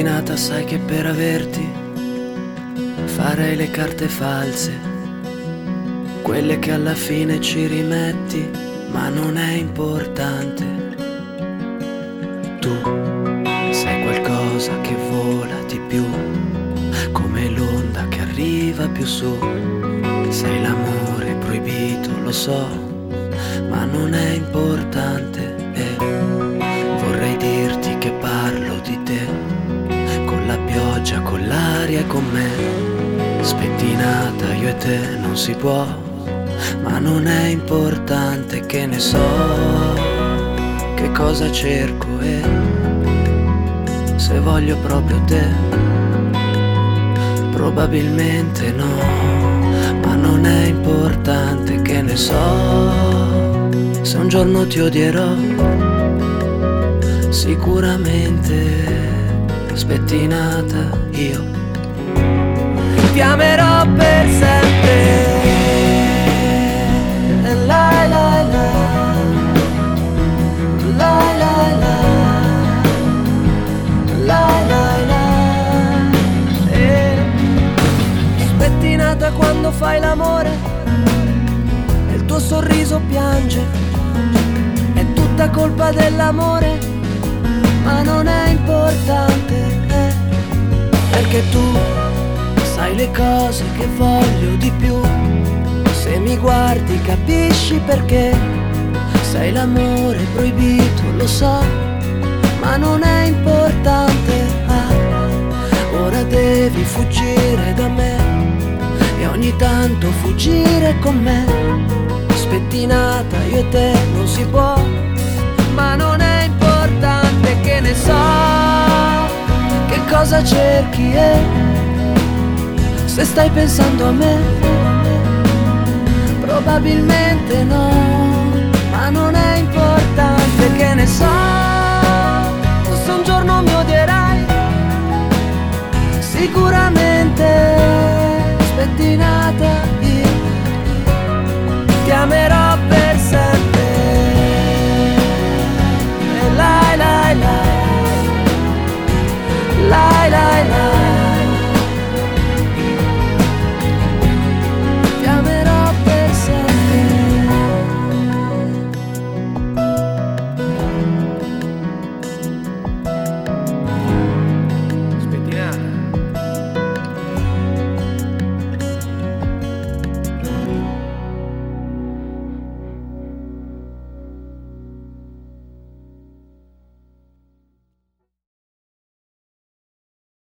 Spettinata, sai che per averti farei le carte false, quelle che alla fine ci rimetti, ma non è importante. Tu sei qualcosa che vola di più, come l'onda che arriva più su. Sei l'amore proibito, lo so, ma non è importante. E vorrei dirti che parlo di te, con la pioggia, con l'aria e con me. Spettinata, io e te non si può, ma non è importante. Che ne so che cosa cerco e se voglio proprio te. Probabilmente no, ma non è importante. Che ne so se un giorno ti odierò, sicuramente. Spettinata, io ti amerò per sempre. La la la, la la la, la la la. Spettinata quando fai l'amore e il tuo sorriso piange. È tutta colpa dell'amore, ma non è importante, perché tu sai le cose che voglio di più. Se mi guardi capisci perché. Sei l'amore proibito, lo so, ma non è importante. Ora devi fuggire da me e ogni tanto fuggire con me. Spettinata, io e te non si può, ma non è importante. Che ne so che cosa cerchi e se stai pensando a me. Probabilmente no, ma non è importante. Che ne so se un giorno mi odierai, sicuramente. Spettinata, io ti amerò